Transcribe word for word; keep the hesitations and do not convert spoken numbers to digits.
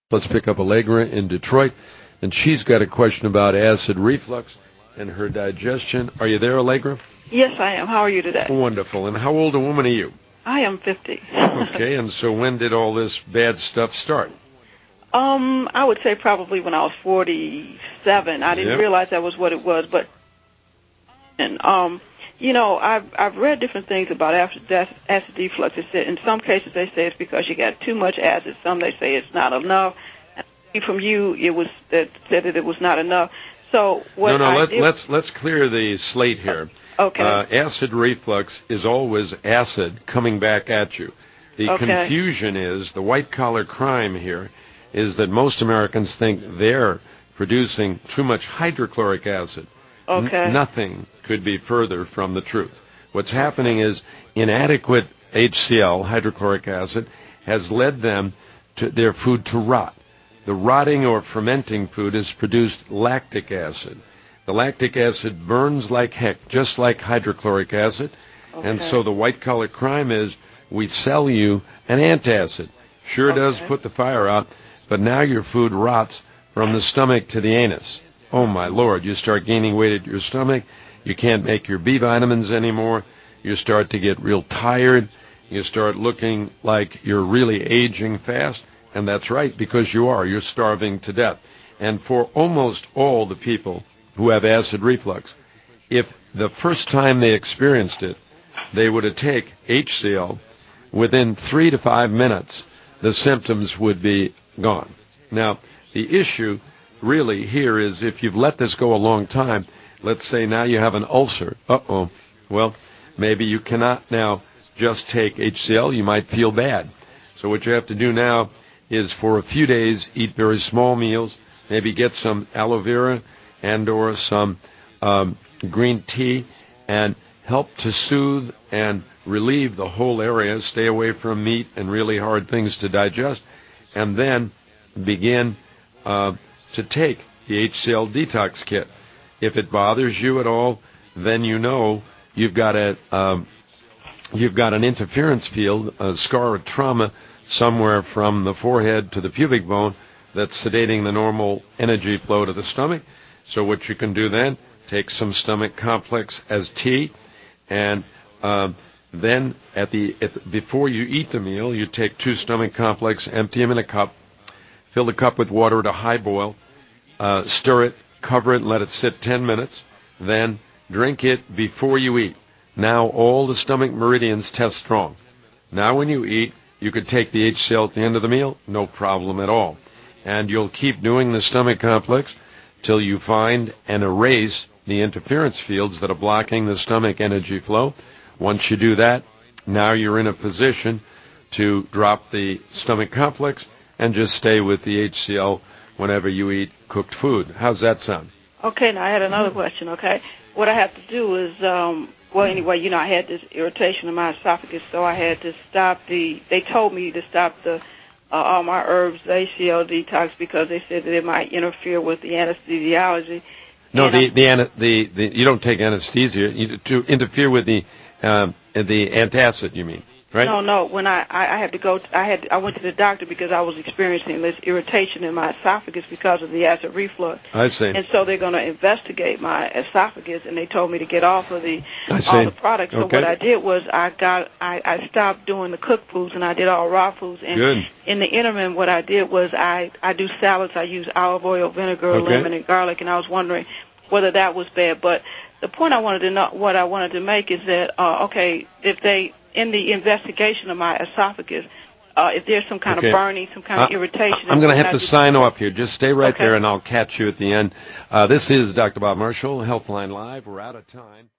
Let's pick up Allegra in Detroit, and she's got a question about acid reflux and her digestion. Are you there, Allegra? Yes, I am. How are you today? Wonderful. And how old a woman are you? I am fifty. Okay, and so when did all this bad stuff start? Um, I would say probably when I was forty-seven. I didn't Yep. realize that was what it was, but and um, you know, I've I've read different things about acid, acid reflux. It said in some cases they say it's because you got too much acid. Some they say it's not enough. And from you, it was that said that it was not enough. So what no, no, I let, did, let's let's clear the slate here. Okay. Uh, acid reflux is always acid coming back at you. The okay. confusion is, the white-collar crime here, is that most Americans think they're producing too much hydrochloric acid. Okay. N- nothing could be further from the truth. What's happening is inadequate H C l, hydrochloric acid, has led them to their food to rot. The rotting or fermenting food has produced lactic acid. The lactic acid burns like heck, just like hydrochloric acid. Okay. And so the white-collar crime is we sell you an antacid. Sure okay. does put the fire out, but now your food rots from the stomach to the anus. Oh, my Lord. You start gaining weight at your stomach. You can't make your B vitamins anymore. You start to get real tired. You start looking like you're really aging fast. And that's right, because you are. You're starving to death. And for almost all the people who have acid reflux, if the first time they experienced it, they were to take H C l, within three to five minutes, the symptoms would be gone. Now, the issue really here is if you've let this go a long time, let's say now you have an ulcer. Uh-oh. Well, maybe you cannot now just take H C l. You might feel bad. So what you have to do now is for a few days eat very small meals, maybe get some aloe vera and or some um, green tea and help to soothe and relieve the whole area. Stay away from meat and really hard things to digest, and then begin uh, to take the H C l detox kit. If it bothers you at all, then you know you've got a um, you've got an interference field, a scar of trauma somewhere from the forehead to the pubic bone that's sedating the normal energy flow to the stomach. So what you can do then, take some stomach complex as tea, and um, then at the at, before you eat the meal, you take two stomach complex, empty them in a cup, fill the cup with water at a high boil, uh, stir it, cover it, and let it sit ten minutes. Then drink it before you eat. Now all the stomach meridians test strong. Now when you eat, you could take the H C l at the end of the meal, no problem at all. And you'll keep doing the stomach complex till you find and erase the interference fields that are blocking the stomach energy flow. Once you do that, now you're in a position to drop the stomach complex and just stay with the H C l whenever you eat cooked food. How's that sound? Okay, now I had another question, okay? What I have to do is, um, well, anyway, you know, I had this irritation in my esophagus, so I had to stop the, they told me to stop the, uh, all my herbs, H C l detox, because they said that it might interfere with the anesthesiology. No, the, the, the, the, you don't take anesthesia. You, to interfere with the, um, the antacid, you mean, right? No, no. When I, I, I had to go, to, I had, I went to the doctor because I was experiencing this irritation in my esophagus because of the acid reflux. I see. And so they're going to investigate my esophagus, and they told me to get off of the all the products. So okay. what I did was I got, I, I stopped doing the cooked foods, and I did all raw foods. And Good. In the interim, what I did was I, I do salads. I use olive oil, vinegar, okay. lemon, and garlic, and I was wondering whether that was bad. But the point I wanted to know, what I wanted to make is that, uh, okay, if they, in the investigation of my esophagus, uh, if there's some kind okay. of burning, some kind uh, of irritation. I'm going to have to sign off here. Just stay right okay. there, and I'll catch you at the end. Uh, this is Doctor Bob Marshall, Healthline Live. We're out of time.